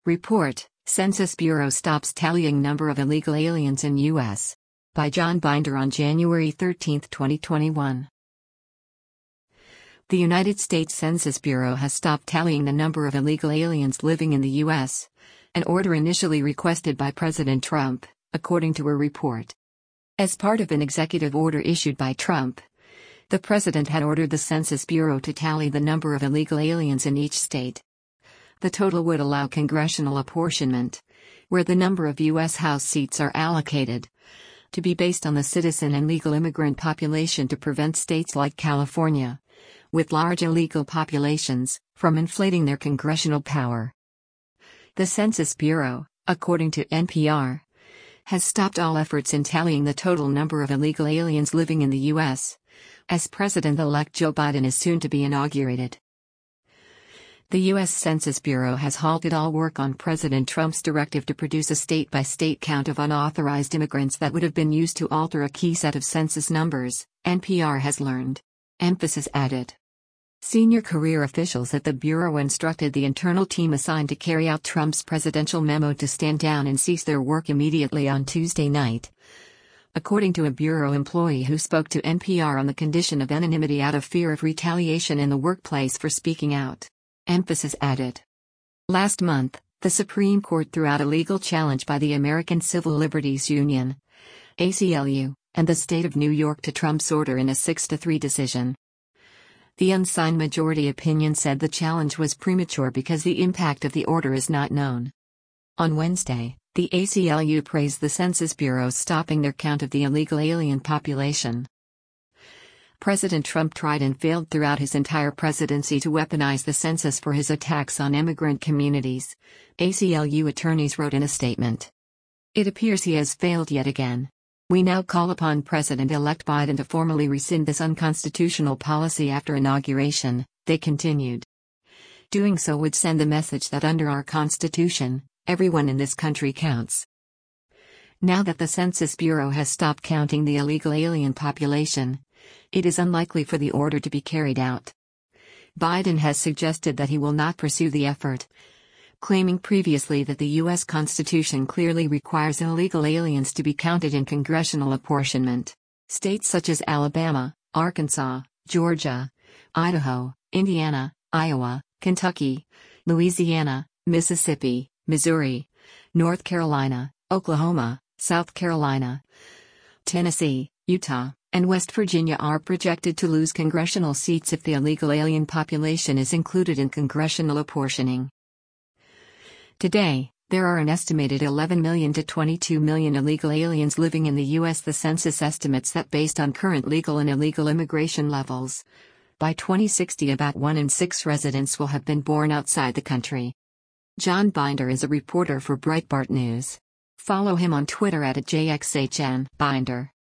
Report, Census Bureau stops tallying number of illegal aliens in U.S. By John Binder on January 13, 2021. The United States Census Bureau has stopped tallying the number of illegal aliens living in the U.S., an order initially requested by President Trump, according to a report. As part of an executive order issued by Trump, the president had ordered the Census Bureau to tally the number of illegal aliens in each state. The total would allow congressional apportionment, where the number of U.S. House seats are allocated, to be based on the citizen and legal immigrant population to prevent states like California, with large illegal populations, from inflating their congressional power. The Census Bureau, according to NPR, has stopped all efforts in tallying the total number of illegal aliens living in the U.S., as President-elect Joe Biden is soon to be inaugurated. The U.S. Census Bureau has halted all work on President Trump's directive to produce a state-by-state count of unauthorized immigrants that would have been used to alter a key set of census numbers, NPR has learned. Emphasis added. Senior career officials at the Bureau instructed the internal team assigned to carry out Trump's presidential memo to stand down and cease their work immediately on Tuesday night. According to a Bureau employee who spoke to NPR on the condition of anonymity out of fear of retaliation in the workplace for speaking out. Emphasis added. Last month, the Supreme Court threw out a legal challenge by the American Civil Liberties Union, ACLU, and the state of New York to Trump's order in a 6-3 decision. The unsigned majority opinion said the challenge was premature because the impact of the order is not known. On Wednesday, the ACLU praised the Census Bureau's stopping their count of the illegal alien population. President Trump tried and failed throughout his entire presidency to weaponize the census for his attacks on immigrant communities, ACLU attorneys wrote in a statement. It appears he has failed yet again. We now call upon President-elect Biden to formally rescind this unconstitutional policy after inauguration, they continued. Doing so would send the message that under our Constitution, everyone in this country counts. Now that the Census Bureau has stopped counting the illegal alien population, it is unlikely for the order to be carried out. Biden has suggested that he will not pursue the effort, claiming previously that the U.S. Constitution clearly requires illegal aliens to be counted in congressional apportionment. States such as Alabama, Arkansas, Georgia, Idaho, Indiana, Iowa, Kentucky, Louisiana, Mississippi, Missouri, North Carolina, Oklahoma, South Carolina, Tennessee, Utah, and West Virginia are projected to lose congressional seats if the illegal alien population is included in congressional apportioning. Today, there are an estimated 11 million to 22 million illegal aliens living in the U.S. The census estimates that based on current legal and illegal immigration levels, by 2060 about 1 in 6 residents will have been born outside the country. John Binder is a reporter for Breitbart News. Follow him on Twitter @JXHN Binder.